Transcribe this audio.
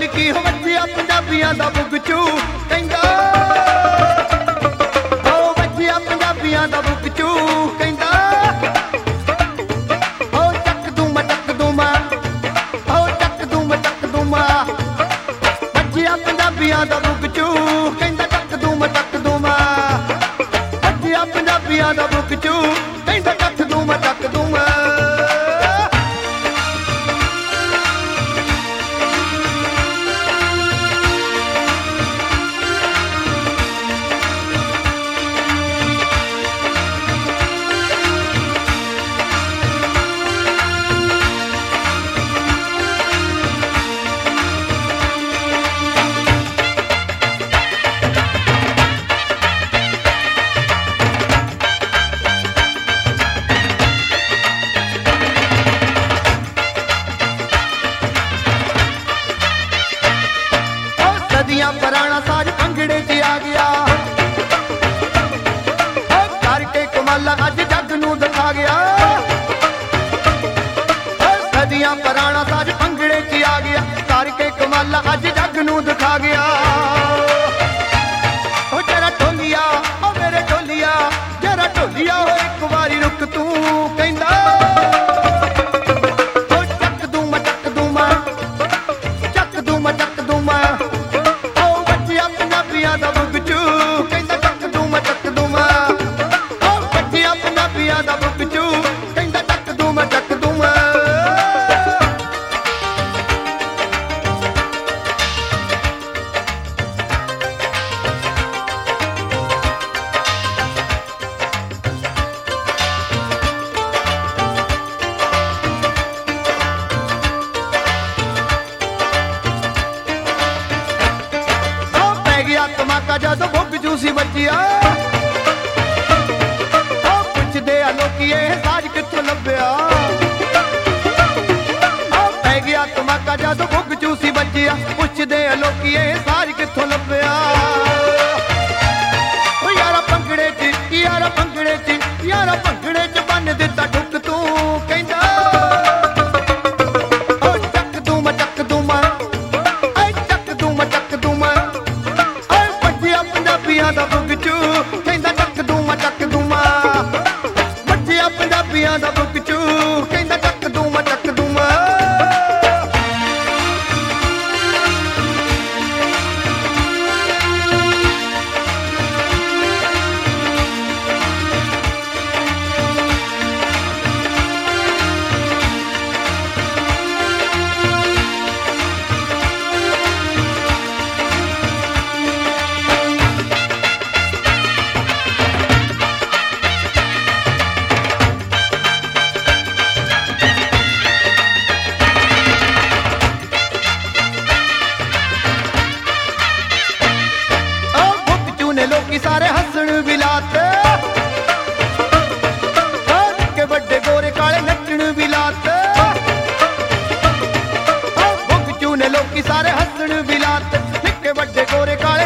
ਕੀ ਹੋ ਵੱਜਿਆ ਪੰਜਾਬੀਆਂ ਦਾ ਬੁਗਚੂ ਕਹਿੰਦਾ ਹੋ ਵੱਜਿਆ ਪੰਜਾਬੀਆਂ ਦਾ ਬੁਗਚੂ ਕਹਿੰਦਾ ਹੋ ਚੱਕ ਦੂੰ ਮੈਂ ਹੋ ਚੱਕ ਦੂੰ ਮੈਂ ਵੱਜਿਆ ਪੰਜਾਬੀਆਂ ਦਾ ਬੁਗਚੂ ਕਹਿੰਦਾ ਚੱਕ ਦੂੰ ਮੈਂ ਵੱਜਿਆ ਪੰਜਾਬੀਆਂ ਦਾ ਬੁਗਚੂ ਕਹਿੰਦਾ ਚੱਕ ਦੂੰ ਮੈਂ ਸਦੀਆਂ ਪੁਰਾਣਾ ਸਾਜ ਭੰਗੜੇ 'ਚ ਆ ਗਿਆ ਕਰਕੇ ਕਮਾਲਾਂ ਅੱਜ ਜੱਗ ਨੂੰ ਦਿਖਾ ਗਿਆ ਸਦੀਆਂ ਪੁਰਾਣਾ ਸਾਜ ਭੰਗੜੇ 'ਚ ਆ ਗਿਆ ਕਰਕੇ ਕਮਾਲਾਂ ਅੱਜ ਜੱਗ ਨੂੰ ਦਿਖਾ ਗਿਆ ਉਹ ਜਰਾ ਢੋਲੀਆ ਉਹ ਮੇਰੇ ਢੋਲੀਆ ਜਰਾ ਢੋਲੀਆ ਹੋ ਇੱਕ ਵਾਰੀ ਰੁਕ ਤੂੰ ਕਹਿੰਦਾ ਉਹ ਚੱਕ ਦੂੰ ਮੈਂ ਚੱਕ ਦੂੰ ਮੈਂ ਪੰਜਾਬੀਆਂ ਦਾ ਬੁਗਚੂ ਕਹਿੰਦਾ ਚੱਕ ਦੂੰ ਮੈਂ ਹੋ ਬੱਚਿਆ ਪੰਜਾਬੀਆਂ ਦਾ ਬੁਗਚੂ ਕਹਿੰਦਾ ਚੱਕ ਦੂੰ ਮੈਂ ਧਮਾਕਾ ਜਦੋਂ ਬੁਗਚੂ ਸੀ ਬੱਚਿਆ ਪੁੱਛਦੇ ਆ ਲੋਕੀ ਇਹ ਸਾਜ ਕਿੱਥੋਂ ਲੱਭਿਆ ਪੈ ਗਿਆ ਧਮਾਕਾ ਜਦੋਂ ਬੁਗਚੂ ਸੀ ਬੱਚਿਆ ਪੁੱਛਦੇ ਆ ਲੋਕੀ ਇਹ ਸਾਜ ਕਿੱਥੋਂ ਲੱਭਿਆ ਓ ਯਾਰਾ ਭੰਗੜੇ 'ਚ ਬੰਨ ਦਿੱਤਾ ਠੁੱਕ ਤੂੰ ਕਹਿੰਦਾ ਓ ਚੱਕ ਦੂੰ ਮੈਂ ਚੱਕ ਦੂੰ ਮੈਂ ਪੰਜਾਬੀਆਂ ਦਾ ਬੁਗਚੂ ਕਹਿੰਦਾ ਚੱਕ ਦੂੰ ਮੈਂ ਵੱਜਿਆ ਪੰਜਾਬੀਆਂ ਦਾ ਬੁਗਚੂ ਕਹਿੰਦਾ ਚੱਕ ਦੂੰ ਮੈਂ ਲੋਕੀ ਸਾਰੇ ਹੱਸਣ ਵੀ ਲਾਤੇ ਨਿੱਕੇ ਵੱਡੇ ਗੋਰੇ ਕਾਲੇ ਨੱਚਣ ਵੀ ਲਾਤੇ ਬੁਗਚੂ ਨੇ ਲੋਕੀ ਸਾਰੇ ਹੱਸਣ ਵੀ ਲਾਤੇ ਨਿੱਕੇ ਵੱਡੇ ਗੋਰੇ ਕਾਲੇ